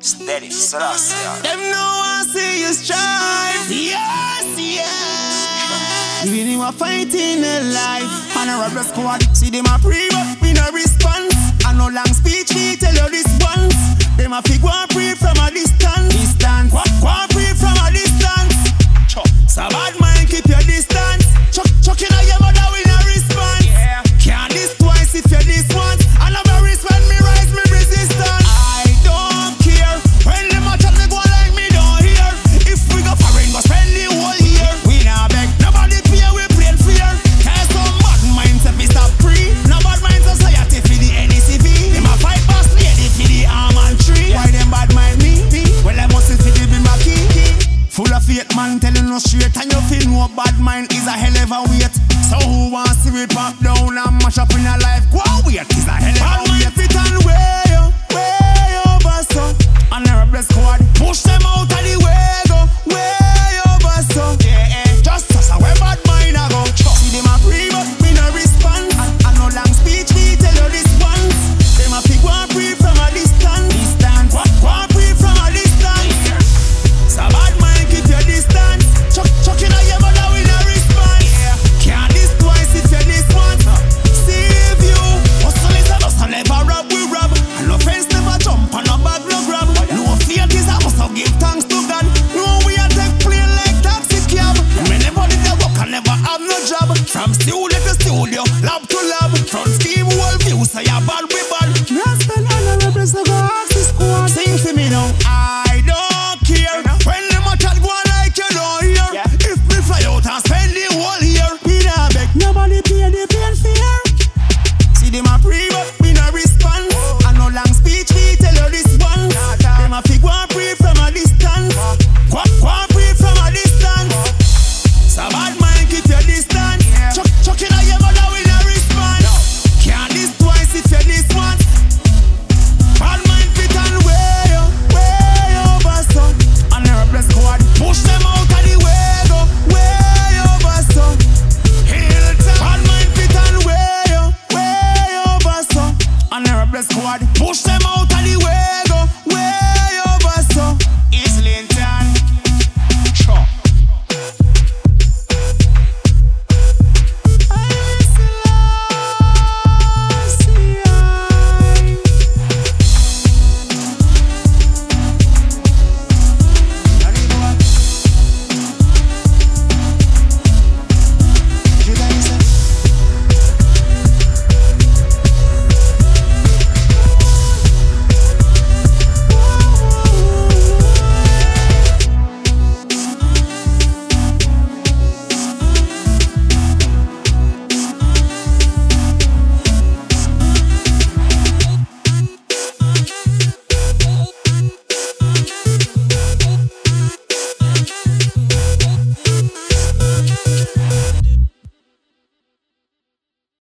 Steady, Selassie. Them know I see you strive. Yes, yes. Even you are fighting a life. And a rubber squad, see them a pre-up in a response. And no long speech, we tell you this once. Them a fig one pre from a distance. One pre from a distance. So bad mind, keep your distance. Chucking out your mother with a response. Can't this twice if you this once. I never respond me, rise me resistance. I don't care. When them a chat, they go like me don't hear. If we go foreign, go spend the whole year. We not beg, nobody pay, we plain fear. Tell some bad minds if we stop free. No bad minds society for the NECV. Them a fight boss lady for the arm and tree. Why them bad mind me? Well I must see the be my key. Full of faith man telling us straight. And you feel no bad mind is a hell of a weight. So who wants to see it pop down and mash up in your life?